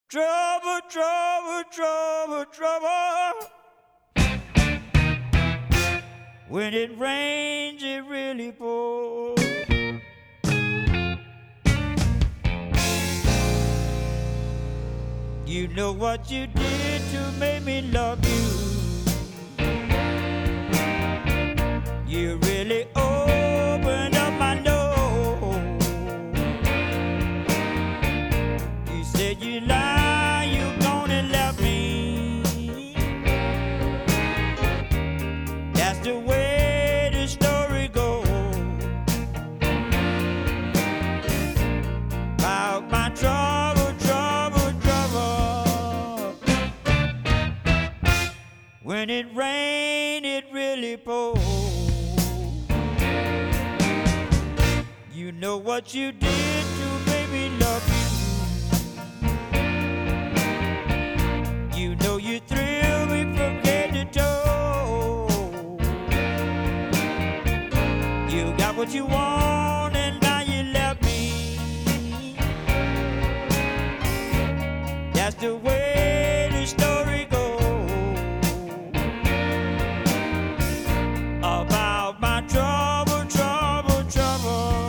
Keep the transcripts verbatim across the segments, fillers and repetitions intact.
Trouble, trouble, trouble, trouble. When it rains, it really pours. You know what you did to make me love you. You really opened up my door. You said you lie, you gone and left me. That's the way the story goes. About my trouble, trouble, trouble. When it rained, it really poured. You know what you did to make me love you. You know you thrill me from head to toe. You got what you want and now you left me. That's the way the story goes. About my trouble, trouble, trouble.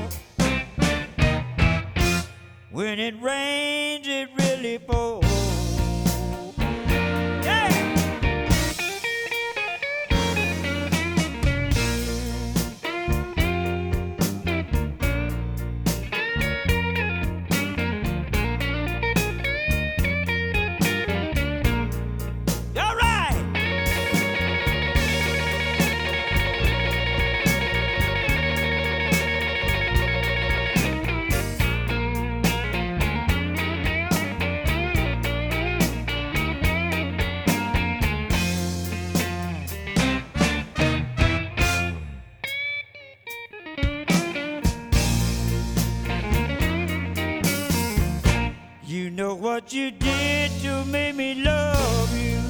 When it rains, it really pours. You know what you did to make me love you.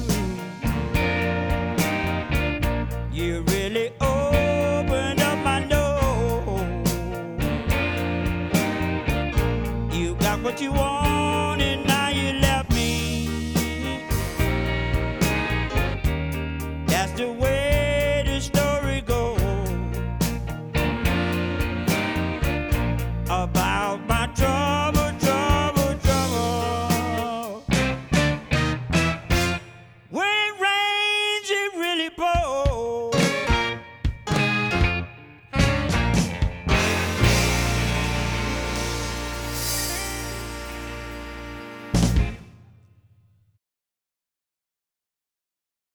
You really opened up my door. You got what you want.